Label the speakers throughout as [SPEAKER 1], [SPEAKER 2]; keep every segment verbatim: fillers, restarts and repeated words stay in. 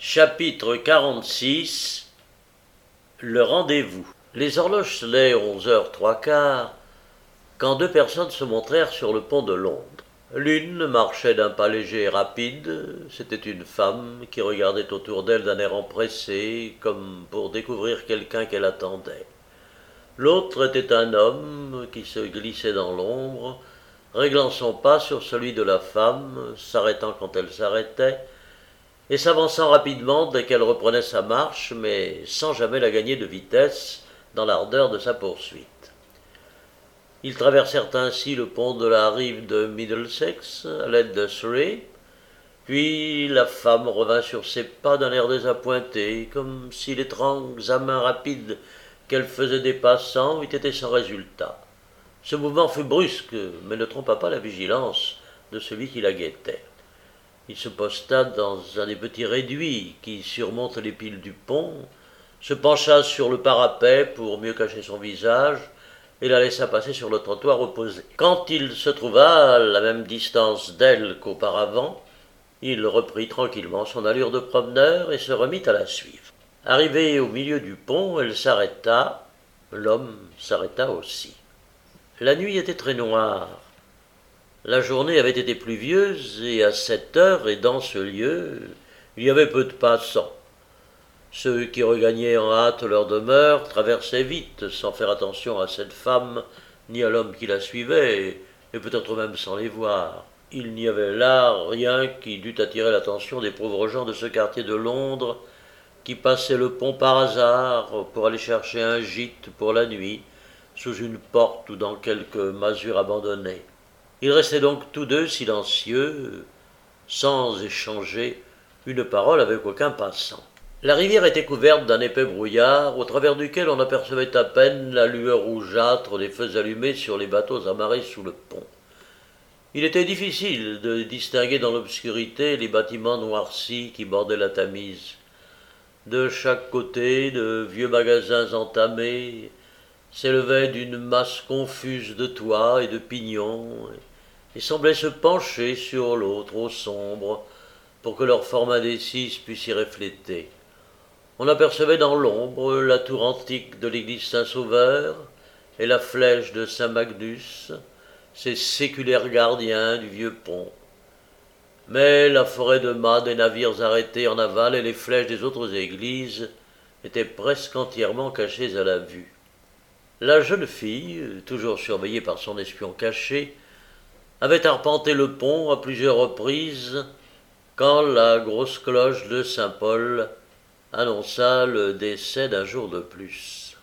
[SPEAKER 1] Chapitre quarante-six. Le rendez-vous. Les horloges sonnaient onze heures trois quarts quand deux personnes se montrèrent sur le pont de Londres. L'une marchait d'un pas léger et rapide, c'était une femme qui regardait autour d'elle d'un air empressé, comme pour découvrir quelqu'un qu'elle attendait. L'autre était un homme qui se glissait dans l'ombre, réglant son pas sur celui de la femme, s'arrêtant quand elle s'arrêtait, et s'avançant rapidement dès qu'elle reprenait sa marche, mais sans jamais la gagner de vitesse dans l'ardeur de sa poursuite. Ils traversèrent ainsi le pont de la rive de Middlesex à l'aide de Surrey, puis la femme revint sur ses pas d'un air désappointé, comme si l'étrange examen rapide qu'elle faisait des passants eût été sans résultat. Ce mouvement fut brusque, mais ne trompa pas la vigilance de celui qui la guettait. Il se posta dans un des petits réduits qui surmontent les piles du pont, se pencha sur le parapet pour mieux cacher son visage, et la laissa passer sur le trottoir opposé. Quand il se trouva à la même distance d'elle qu'auparavant, il reprit tranquillement son allure de promeneur et se remit à la suivre. Arrivée au milieu du pont, elle s'arrêta, l'homme s'arrêta aussi. La nuit était très noire. La journée avait été pluvieuse, et à cette heure et dans ce lieu, il y avait peu de passants. Ceux qui regagnaient en hâte leur demeure traversaient vite, sans faire attention à cette femme, ni à l'homme qui la suivait, et peut-être même sans les voir. Il n'y avait là rien qui dût attirer l'attention des pauvres gens de ce quartier de Londres, qui passaient le pont par hasard pour aller chercher un gîte pour la nuit, sous une porte ou dans quelque masure abandonnée. Ils restaient donc tous deux silencieux, sans échanger une parole avec aucun passant. La rivière était couverte d'un épais brouillard, au travers duquel on apercevait à peine la lueur rougeâtre des feux allumés sur les bateaux amarrés sous le pont. Il était difficile de distinguer dans l'obscurité les bâtiments noircis qui bordaient la Tamise. De chaque côté, de vieux magasins entamés s'élevaient d'une masse confuse de toits et de pignons, et semblaient se pencher sur l'eau trop sombre pour que leur forme indécise puisse y refléter. On apercevait dans l'ombre la tour antique de l'église Saint-Sauveur et la flèche de Saint-Magnus, ces séculaires gardiens du vieux pont. Mais la forêt de mâts des navires arrêtés en aval et les flèches des autres églises étaient presque entièrement cachées à la vue. La jeune fille, toujours surveillée par son espion caché, avait arpenté le pont à plusieurs reprises quand la grosse cloche de Saint-Paul annonça le décès d'un jour de plus.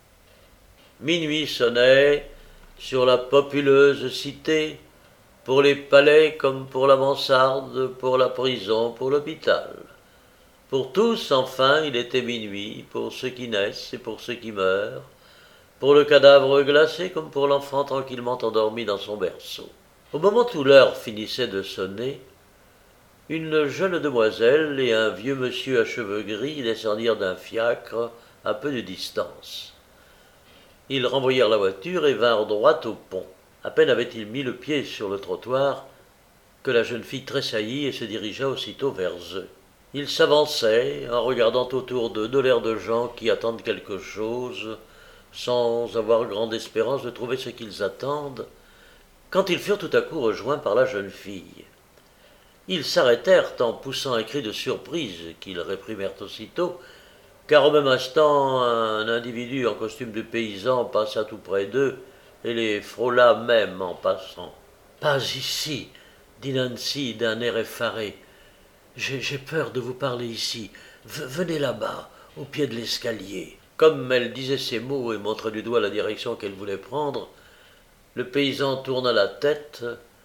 [SPEAKER 1] Minuit sonnait sur la populeuse cité, pour les palais comme pour la mansarde, pour la prison, pour l'hôpital. Pour tous, enfin, il était minuit, pour ceux qui naissent et pour ceux qui meurent, pour le cadavre glacé comme pour l'enfant tranquillement endormi dans son berceau. Au moment où l'heure finissait de sonner, une jeune demoiselle et un vieux monsieur à cheveux gris descendirent d'un fiacre à peu de distance. Ils renvoyèrent la voiture et vinrent droit au pont. À peine avait-il mis le pied sur le trottoir que la jeune fille tressaillit et se dirigea aussitôt vers eux. Ils s'avançaient en regardant autour d'eux de l'air de gens qui attendent quelque chose, sans avoir grande espérance de trouver ce qu'ils attendent, quand ils furent tout à coup rejoints par la jeune fille. Ils s'arrêtèrent en poussant un cri de surprise qu'ils réprimèrent aussitôt, car au même instant un individu en costume de paysan passa tout près d'eux et les frôla même en passant. « Pas ici, » dit Nancy d'un air effaré. J'ai, « J'ai peur de vous parler ici. V- venez là-bas, au pied de l'escalier. » Comme elle disait ces mots et montrait du doigt la direction qu'elle voulait prendre, le paysan tourna la tête,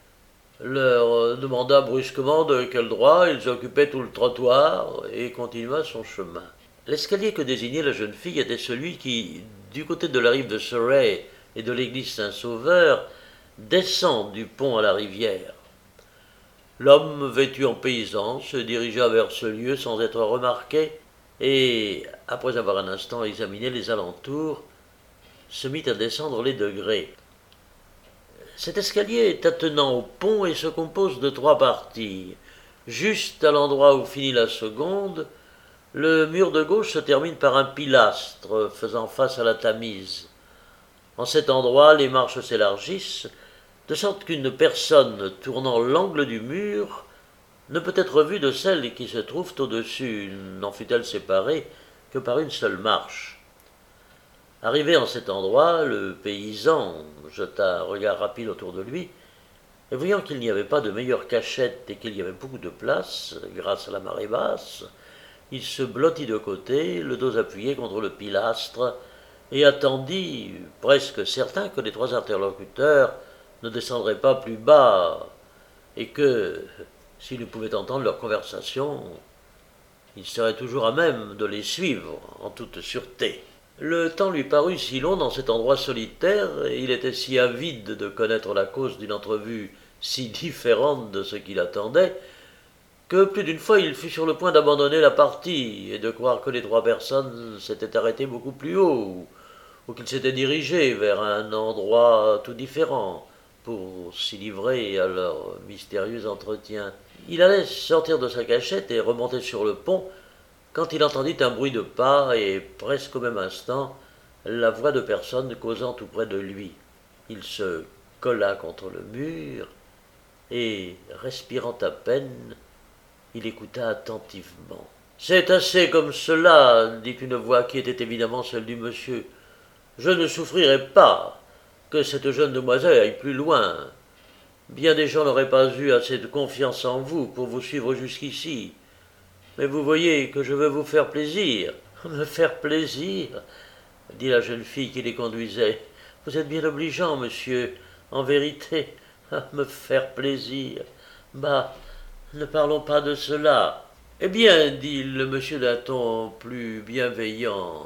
[SPEAKER 1] leur demanda brusquement de quel droit ils occupaient tout le trottoir et continua son chemin. L'escalier que désignait la jeune fille était celui qui, du côté de la rive de Surrey et de l'église Saint-Sauveur, descend du pont à la rivière. L'homme, vêtu en paysan, se dirigea vers ce lieu sans être remarqué et, après avoir un instant examiné les alentours, se mit à descendre les degrés. Cet escalier est attenant au pont et se compose de trois parties. Juste à l'endroit où finit la seconde, Le mur de gauche se termine par un pilastre faisant face à la Tamise. En cet endroit, les marches s'élargissent, de sorte qu'une personne tournant l'angle du mur ne peut être vue de celle qui se trouve au-dessus, n'en fût-elle séparée que par une seule marche. Arrivé en cet endroit, le paysan jeta un regard rapide autour de lui, et voyant qu'il n'y avait pas de meilleure cachette et qu'il y avait beaucoup de place, grâce à la marée basse, il se blottit de côté, le dos appuyé contre le pilastre, et attendit, presque certain que les trois interlocuteurs ne descendraient pas plus bas, et que, s'il pouvait entendre leur conversation, il serait toujours à même de les suivre en toute sûreté. Le temps lui parut si long dans cet endroit solitaire, et il était si avide de connaître la cause d'une entrevue si différente de ce qu'il attendait, que plus d'une fois il fut sur le point d'abandonner la partie, et de croire que les trois personnes s'étaient arrêtées beaucoup plus haut, ou, ou qu'ils s'étaient dirigés vers un endroit tout différent, pour s'y livrer à leur mystérieux entretien. Il allait sortir de sa cachette et remonter sur le pont, quand il entendit un bruit de pas, et presque au même instant, la voix de personnes causant tout près de lui. Il se colla contre le mur, et, respirant à peine, il écouta attentivement. « C'est assez comme cela, dit une voix qui était évidemment celle du monsieur. Je ne souffrirai pas que cette jeune demoiselle aille plus loin. Bien des gens n'auraient pas eu assez de confiance en vous pour vous suivre jusqu'ici. Mais vous voyez que je veux vous faire plaisir. »« Me faire plaisir ?» dit la jeune fille qui les conduisait. « Vous êtes bien obligeant, monsieur, en vérité. Me faire plaisir. Bah, ne parlons pas de cela. »« Eh bien, dit le monsieur d'un ton plus bienveillant,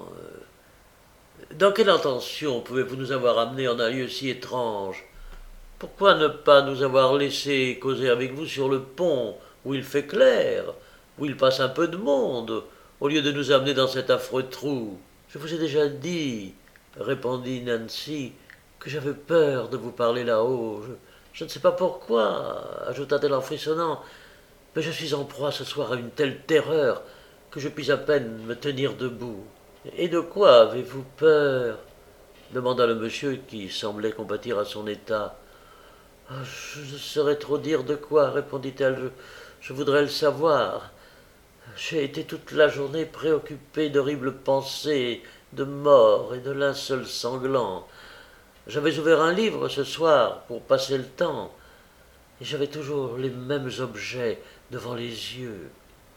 [SPEAKER 1] dans quelle intention pouvez-vous nous avoir amenés en un lieu si étrange? Pourquoi ne pas nous avoir laissé causer avec vous sur le pont, où il fait clair, où il passe un peu de monde, au lieu de nous amener dans cet affreux trou? »« Je vous ai déjà dit, répondit Nancy, que j'avais peur de vous parler là-haut. Je, je ne sais pas pourquoi, ajouta-t-elle en frissonnant, mais je suis en proie ce soir à une telle terreur que je puis à peine me tenir debout. »« Et de quoi avez-vous peur ?» demanda le monsieur qui semblait compatir à son état. « Je ne saurais trop dire de quoi, répondit-elle, je, je voudrais le savoir. J'ai été toute la journée préoccupée d'horribles pensées, de mort et de linceul sanglant. J'avais ouvert un livre ce soir pour passer le temps, et j'avais toujours les mêmes objets devant les yeux. »«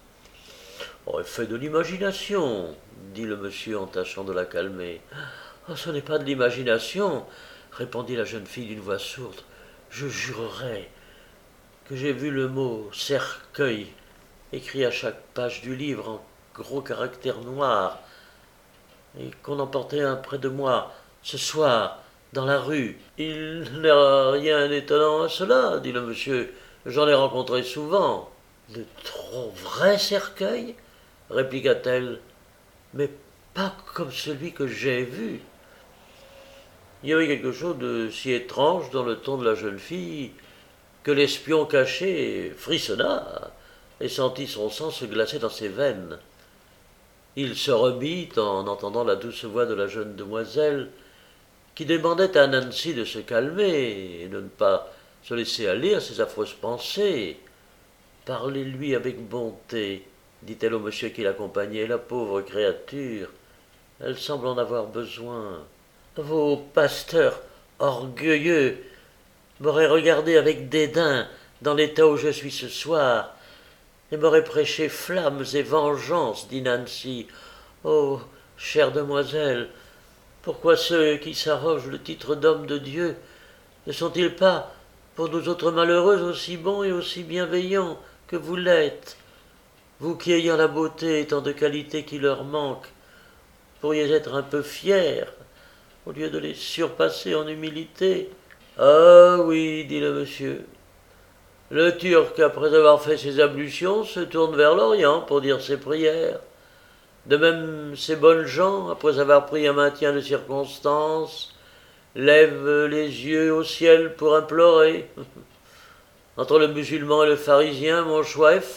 [SPEAKER 1] Oh, effet de l'imagination, dit le monsieur en tâchant de la calmer. »« Oh, ce n'est pas de l'imagination, répondit la jeune fille d'une voix sourde. Je jurerais que j'ai vu le mot cercueil écrit à chaque page du livre en gros caractères noirs, et qu'on en portait un près de moi ce soir dans la rue. »« Il n'a rien d'étonnant à cela, dit le monsieur. J'en ai rencontré souvent. »« De trop vrais cercueils, répliqua-t-elle, mais pas comme celui que j'ai vu. » Il y avait quelque chose de si étrange dans le ton de la jeune fille que l'espion caché frissonna et sentit son sang se glacer dans ses veines. Il se remit en entendant la douce voix de la jeune demoiselle qui demandait à Nancy de se calmer et de ne pas se laisser aller à ses affreuses pensées. « Parlez-lui avec bonté, dit-elle au monsieur qui l'accompagnait, la pauvre créature. Elle semble en avoir besoin. Vos pasteurs orgueilleux m'auraient regardé avec dédain dans l'état où je suis ce soir, et m'auraient prêché flammes et vengeance, dit Nancy. Oh, chère demoiselle, pourquoi ceux qui s'arrogent le titre d'homme de Dieu ne sont-ils pas, pour nous autres malheureux, aussi bons et aussi bienveillants que vous l'êtes? Vous qui, ayant la beauté et tant de qualités qui leur manquent, pourriez être un peu fiers, au lieu de les surpasser en humilité. »« Ah oui, dit le monsieur. Le Turc, après avoir fait ses ablutions, se tourne vers l'Orient pour dire ses prières. De même, ces bonnes gens, après avoir pris un maintien de circonstances, lèvent les yeux au ciel pour implorer. Entre le musulman et le pharisien, mon choix est fait.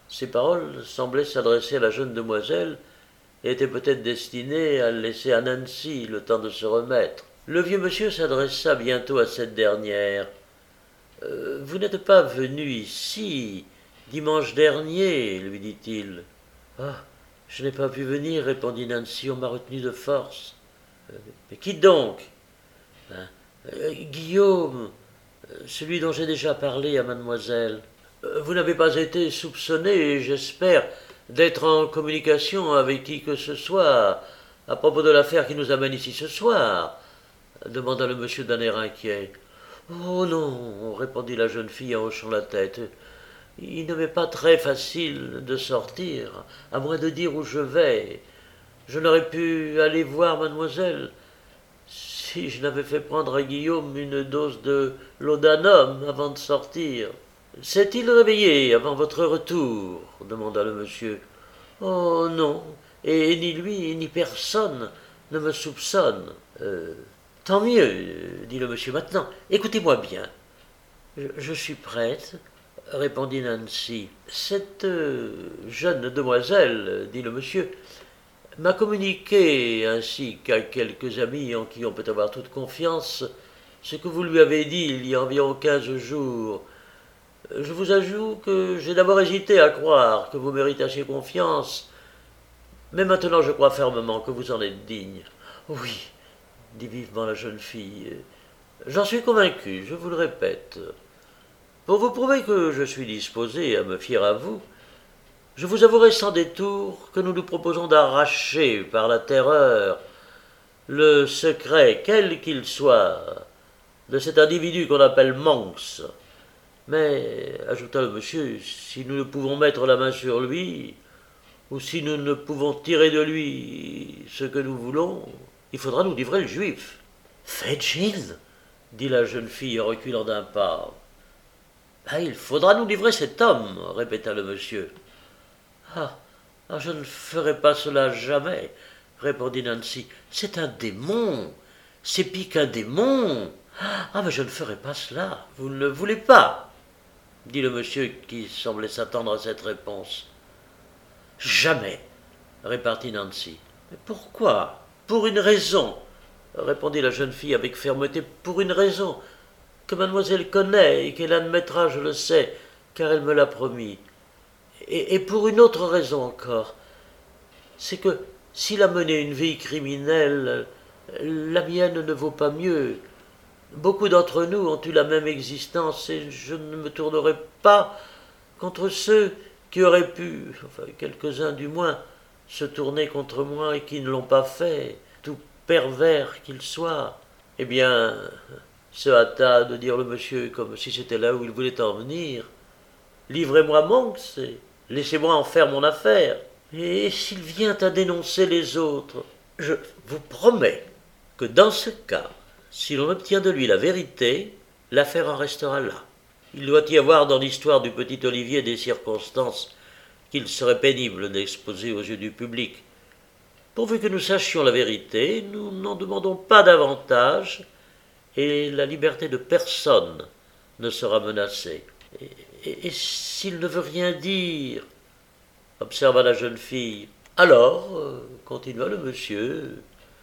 [SPEAKER 1] Ces paroles semblaient s'adresser à la jeune demoiselle et étaient peut-être destinées à laisser à Nancy le temps de se remettre. Le vieux monsieur s'adressa bientôt à cette dernière. Euh, vous n'êtes pas venu ici dimanche dernier, lui dit-il. Ah, je n'ai pas pu venir, répondit Nancy, on m'a retenu de force. Euh, mais qui donc? Ben, euh, Guillaume, celui dont j'ai déjà parlé à mademoiselle. Euh, Vous n'avez pas été soupçonné, j'espère, d'être en communication avec qui que ce soit à propos de l'affaire qui nous amène ici ce soir, demanda le monsieur d'un air inquiet. Oh non, répondit la jeune fille en hochant la tête. Il ne m'est pas très facile de sortir, à moins de dire où je vais. Je n'aurais pu aller voir mademoiselle si je n'avais fait prendre à Guillaume une dose de laudanum avant de sortir. S'est-il réveillé avant votre retour demanda le monsieur. Oh non, et ni lui ni personne ne me soupçonne. Euh, tant mieux, dit le monsieur. Maintenant, écoutez-moi bien. Je, je suis prête, répondit Nancy. Cette euh, jeune demoiselle, dit le monsieur, m'a communiqué, ainsi qu'à quelques amis en qui on peut avoir toute confiance, ce que vous lui avez dit il y a environ quinze jours. Je vous avoue que j'ai d'abord hésité à croire que vous méritassiez confiance, mais maintenant je crois fermement que vous en êtes digne. Oui, dit vivement la jeune fille, j'en suis convaincu, je vous le répète. Pour vous prouver que je suis disposé à me fier à vous, je vous avouerai sans détour que nous nous proposons d'arracher par la terreur le secret, quel qu'il soit, de cet individu qu'on appelle Monks. Mais, ajouta le monsieur, si nous ne pouvons mettre la main sur lui, ou si nous ne pouvons tirer de lui ce que nous voulons, il faudra nous livrer le juif. Fedgin, dit la jeune fille en reculant d'un pas. Ah, il faudra nous livrer cet homme, répéta le monsieur. Ah, ah, je ne ferai pas cela jamais, répondit Nancy. C'est un démon, c'est pis qu'un démon. Ah, mais je ne ferai pas cela. Vous ne le voulez pas, dit le monsieur qui semblait s'attendre à cette réponse. Jamais, répartit Nancy. Mais pourquoi? Pour une raison, répondit la jeune fille avec fermeté. Pour une raison que mademoiselle connaît et qu'elle admettra, je le sais, car elle me l'a promis. Et, et pour une autre raison encore, c'est que s'il a mené une vie criminelle, la mienne ne vaut pas mieux. Beaucoup d'entre nous ont eu la même existence et je ne me tournerai pas contre ceux qui auraient pu, enfin quelques-uns du moins, se tourner contre moi et qui ne l'ont pas fait, tout pervers qu'ils soient. Eh bien, se hâta de dire le monsieur comme si c'était là où il voulait en venir. Livrez-moi Monks et laissez-moi en faire mon affaire. Et s'il vient à dénoncer les autres, je vous promets que dans ce cas, si l'on obtient de lui la vérité, l'affaire en restera là. Il doit y avoir dans l'histoire du petit Olivier des circonstances qu'il serait pénible d'exposer aux yeux du public. Pourvu que nous sachions la vérité, nous n'en demandons pas davantage, et la liberté de personne ne sera menacée. Et, et, et s'il ne veut rien dire, observa la jeune fille, alors, euh, continua le monsieur,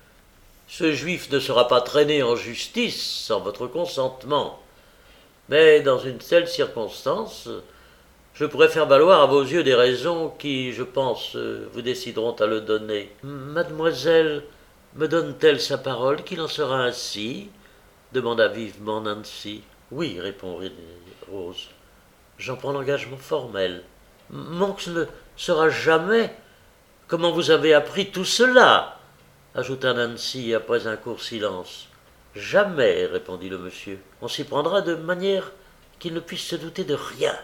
[SPEAKER 1] ce juif ne sera pas traîné en justice sans votre consentement. Mais dans une telle circonstance, je pourrais faire valoir à vos yeux des raisons qui, je pense, vous décideront à le donner. Mademoiselle me donne-t-elle sa parole qu'il en sera ainsi? Demanda vivement Nancy. Oui, répondit Rose. J'en prends l'engagement formel. Monks ne sera jamais. Comment vous avez appris tout cela? Ajouta Nancy après un court silence. Jamais, répondit le monsieur. On s'y prendra de manière qu'il ne puisse se douter de rien.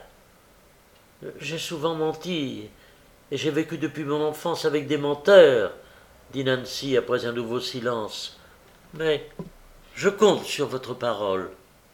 [SPEAKER 1] J'ai souvent menti, et j'ai vécu depuis mon enfance avec des menteurs, dit Nancy après un nouveau silence. Mais je compte sur votre parole.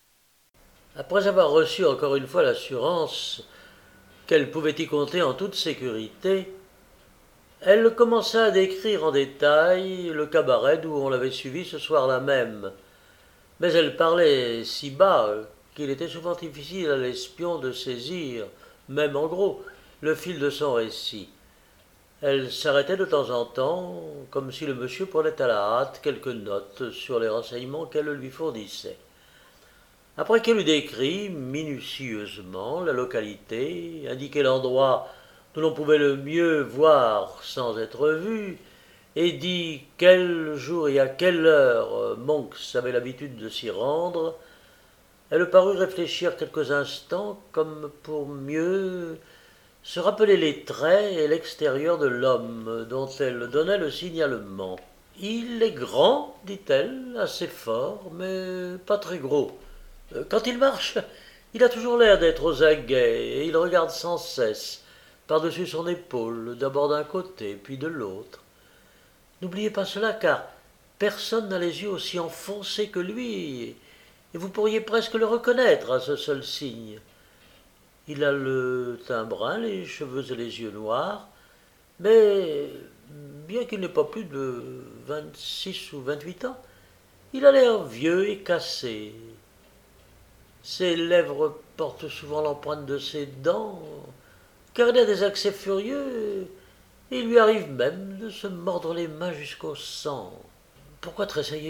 [SPEAKER 1] Après avoir reçu encore une fois l'assurance qu'elle pouvait y compter en toute sécurité, elle commença à décrire en détail le cabaret d'où on l'avait suivi ce soir-là même. Mais elle parlait si bas qu'il était souvent difficile à l'espion de saisir, même en gros, le fil de son récit. Elle s'arrêtait de temps en temps, comme si le monsieur prenait à la hâte quelques notes sur les renseignements qu'elle lui fournissait. Après qu'elle eut décrit minutieusement la localité, indiqué l'endroit où l'on pouvait le mieux voir sans être vu, et dit quel jour et à quelle heure Monks avait l'habitude de s'y rendre, elle parut réfléchir quelques instants comme pour mieux se rappeler les traits et l'extérieur de l'homme dont elle donnait le signalement. « Il est grand, dit-elle, assez fort, mais pas très gros. Quand il marche, il a toujours l'air d'être aux aguets, et il regarde sans cesse, par-dessus son épaule, d'abord d'un côté, puis de l'autre. N'oubliez pas cela, car personne n'a les yeux aussi enfoncés que lui, et vous pourriez presque le reconnaître à ce seul signe. Il a le teint brun, les cheveux et les yeux noirs, mais bien qu'il n'ait pas plus de vingt-six ou vingt-huit ans, il a l'air vieux et cassé. Ses lèvres portent souvent l'empreinte de ses dents, car il a des accès furieux, et il lui arrive même de se mordre les mains jusqu'au sang. « Pourquoi tressaillez-vous »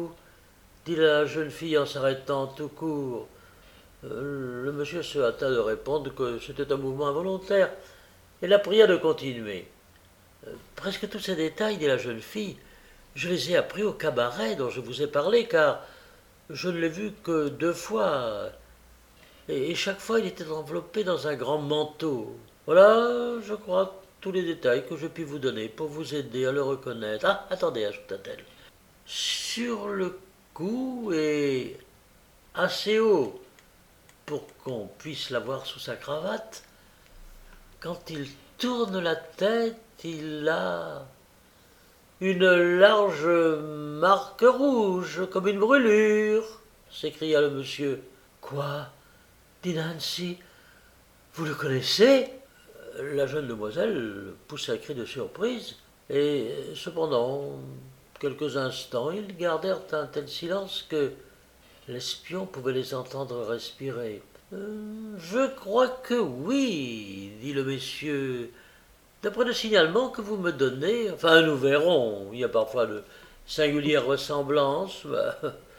[SPEAKER 1] dit la jeune fille en s'arrêtant tout court. Le monsieur se hâta de répondre que c'était un mouvement involontaire et la pria de continuer. « Presque tous ces détails, dit la jeune fille, je les ai appris au cabaret dont je vous ai parlé, car je ne l'ai vu que deux fois, et chaque fois il était enveloppé dans un grand manteau. Voilà, je crois, tous les détails que je puis vous donner pour vous aider à le reconnaître. Ah, attendez, ajouta-t-elle. Sur le cou et assez haut pour qu'on puisse la voir sous sa cravate, quand il tourne la tête, il a une large marque rouge, comme une brûlure, s'écria le monsieur. Quoi, dit Nancy, vous le connaissez? La jeune demoiselle poussa un cri de surprise, et cependant, quelques instants, ils gardèrent un tel silence que l'espion pouvait les entendre respirer. Euh, « Je crois que oui, dit le monsieur. D'après le signalement que vous me donnez, enfin nous verrons, il y a parfois de singulières ressemblances. Ben,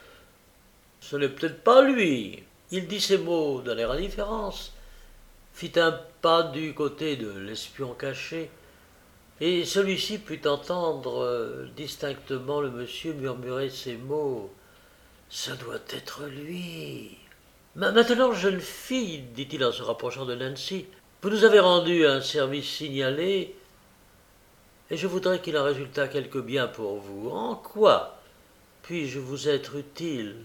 [SPEAKER 1] ce n'est peut-être pas lui. » Il dit ces mots d'un air indifférence, fit un pas du côté de l'espion caché, et celui-ci put entendre distinctement le monsieur murmurer ces mots. « Ça doit être lui. » Maintenant, jeune fille, dit-il en se rapprochant de Nancy, vous nous avez rendu un service signalé, et je voudrais qu'il en résultât quelque bien pour vous. En quoi puis-je vous être utile?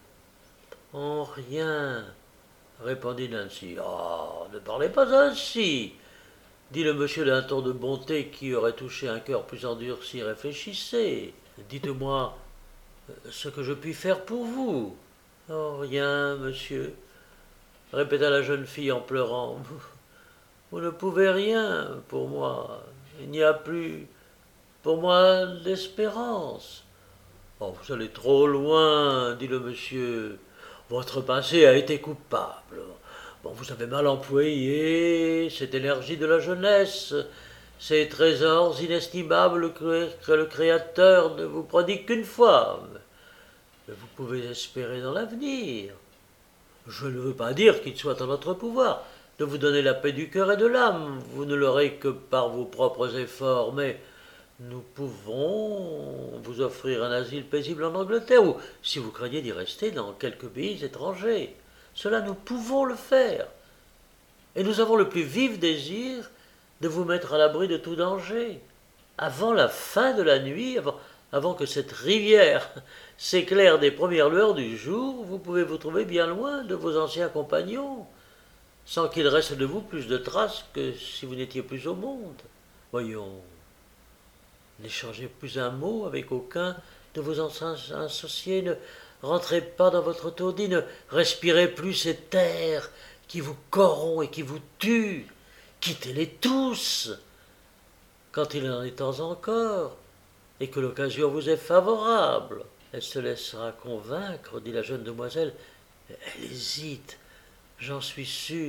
[SPEAKER 1] En rien, répondit Nancy. Ah, ne parlez pas ainsi, dit le monsieur d'un ton de bonté qui aurait touché un cœur plus endurci. Réfléchissez. Dites-moi ce que je puis faire pour vous. Oh, rien, monsieur, répéta la jeune fille en pleurant. Vous, vous ne pouvez rien pour moi. Il n'y a plus pour moi d'espérance. Oh, vous allez trop loin, dit le monsieur. Votre passé a été coupable. Bon, vous avez mal employé cette énergie de la jeunesse, ces trésors inestimables que, que le Créateur ne vous prodigue qu'une fois. Mais vous pouvez espérer dans l'avenir. Je ne veux pas dire qu'il soit en notre pouvoir de vous donner la paix du cœur et de l'âme. Vous ne l'aurez que par vos propres efforts, mais nous pouvons vous offrir un asile paisible en Angleterre, ou, si vous craignez d'y rester, dans quelques pays étrangers. Cela, nous pouvons le faire. Et nous avons le plus vif désir de vous mettre à l'abri de tout danger. Avant la fin de la nuit, avant, avant que cette rivière s'éclaire des premières lueurs du jour, vous pouvez vous trouver bien loin de vos anciens compagnons, sans qu'il reste de vous plus de traces que si vous n'étiez plus au monde. Voyons, n'échangez plus un mot avec aucun de vos anciens associés, ne rentrez pas dans votre taudis, ne respirez plus cet air qui vous corrompt et qui vous tue. Quittez-les tous, quand il en est temps encore, et que l'occasion vous est favorable. Elle se laissera convaincre, dit la jeune demoiselle. Elle hésite, j'en suis sûre.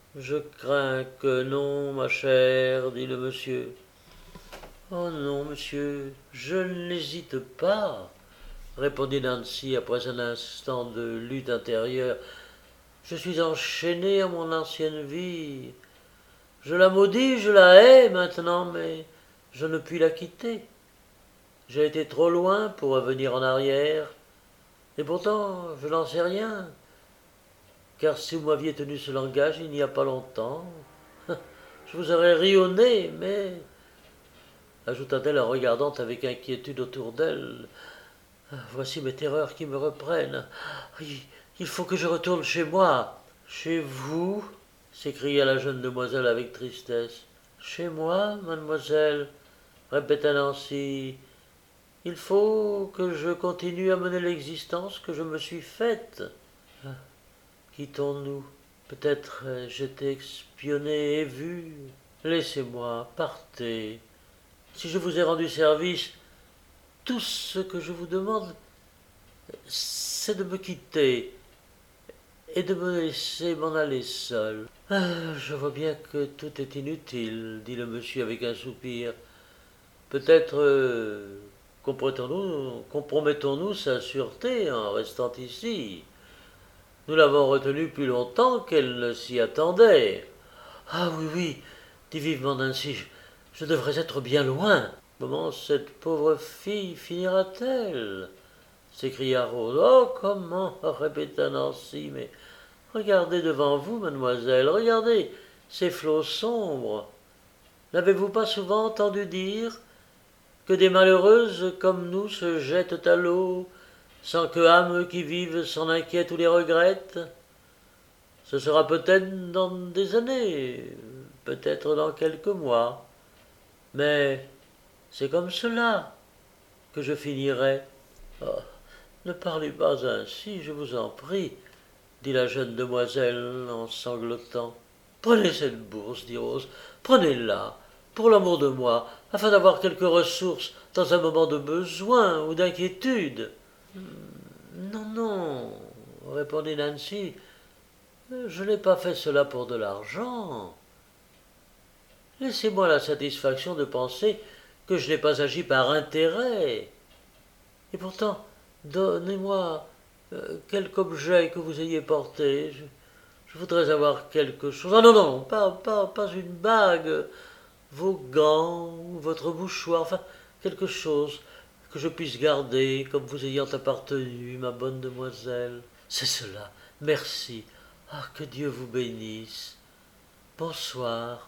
[SPEAKER 1] Je crains que non, ma chère, dit le monsieur. Oh non, monsieur, je n'hésite pas, répondit Nancy après un instant de lutte intérieure. Je suis enchaînée à mon ancienne vie. Je la maudis, je la hais maintenant, mais je ne puis la quitter. J'ai été trop loin pour revenir en arrière, et pourtant je n'en sais rien, car si vous m'aviez tenu ce langage il n'y a pas longtemps, je vous aurais ri au nez, mais, ajouta-t-elle en regardant avec inquiétude autour d'elle, voici mes terreurs qui me reprennent. Il faut que je retourne chez moi. Chez vous s'écria la jeune demoiselle avec tristesse. Chez moi, mademoiselle, répéta Nancy. Il faut que je continue à mener l'existence que je me suis faite. Quittons-nous. Peut-être ai-je été espionné et vu. Laissez-moi, partez. Si je vous ai rendu service, tout ce que je vous demande, c'est de me quitter et de me laisser m'en aller seul. Ah, je vois bien que tout est inutile, dit le monsieur avec un soupir. Peut-être euh, compromettons-nous, compromettons-nous sa sûreté en restant ici. Nous l'avons retenue plus longtemps qu'elle ne s'y attendait. Ah oui, oui, dit vivement Nancy, je, je devrais être bien loin. Comment cette pauvre fille finira-t-elle? S'écria Rose. Oh, comment répéta Nancy, mais regardez devant vous, mademoiselle, regardez ces flots sombres. N'avez-vous pas souvent entendu dire que des malheureuses comme nous se jettent à l'eau, sans que âmes qui vivent s'en inquiètent ou les regrettent? Ce sera peut-être dans des années, peut-être dans quelques mois, mais c'est comme cela que je finirai. Oh, ne parlez pas ainsi, je vous en prie, dit la jeune demoiselle en sanglotant. Prenez cette bourse, dit Rose, prenez-la, pour l'amour de moi, afin d'avoir quelques ressources dans un moment de besoin ou d'inquiétude. Non, non, répondit Nancy, je n'ai pas fait cela pour de l'argent. Laissez-moi la satisfaction de penser que je n'ai pas agi par intérêt. Et pourtant, donnez-moi euh, quelque objet que vous ayez porté. Je, je voudrais avoir quelque chose. Ah non, non, pas, pas, pas une bague, vos gants, votre mouchoir, enfin, quelque chose que je puisse garder comme vous ayant appartenu, ma bonne demoiselle. C'est cela. Merci. Ah, que Dieu vous bénisse. Bonsoir.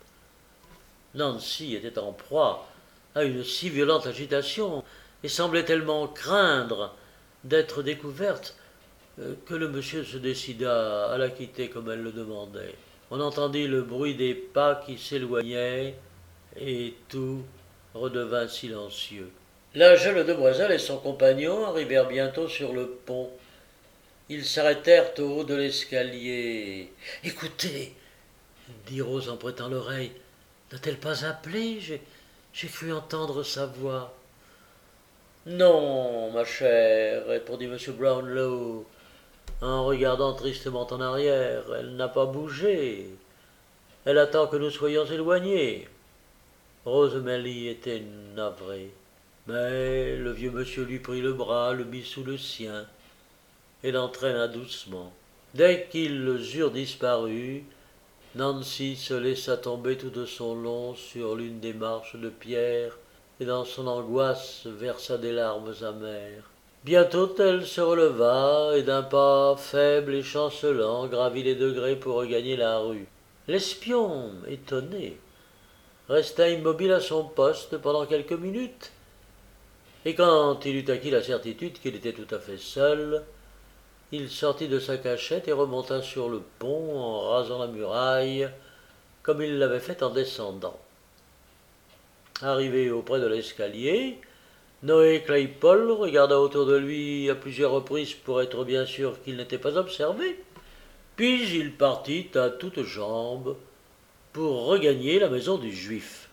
[SPEAKER 1] Nancy était en proie à une si violente agitation et semblait tellement craindre d'être découverte que le monsieur se décida à la quitter comme elle le demandait. On entendit le bruit des pas qui s'éloignaient et tout redevint silencieux. La jeune demoiselle et son compagnon arrivèrent bientôt sur le pont. Ils s'arrêtèrent au haut de l'escalier. « Écoutez, dit Rose en prêtant l'oreille, n'a-t-elle pas appelé? J'ai, j'ai cru entendre sa voix. »« Non, ma chère, répondit M. Brownlow, en regardant tristement en arrière. Elle n'a pas bougé. Elle attend que nous soyons éloignés. » Rosemary était navrée. Mais le vieux monsieur lui prit le bras, le mit sous le sien, et l'entraîna doucement. Dès qu'ils eurent disparu, Nancy se laissa tomber tout de son long sur l'une des marches de pierre, et dans son angoisse versa des larmes amères. Bientôt elle se releva, et d'un pas faible et chancelant gravit les degrés pour regagner la rue. L'espion, étonné, resta immobile à son poste pendant quelques minutes, et quand il eut acquis la certitude qu'il était tout à fait seul, il sortit de sa cachette et remonta sur le pont en rasant la muraille, comme il l'avait fait en descendant. Arrivé auprès de l'escalier, Noé Claypole regarda autour de lui à plusieurs reprises pour être bien sûr qu'il n'était pas observé, puis il partit à toutes jambes pour regagner la maison du Juif.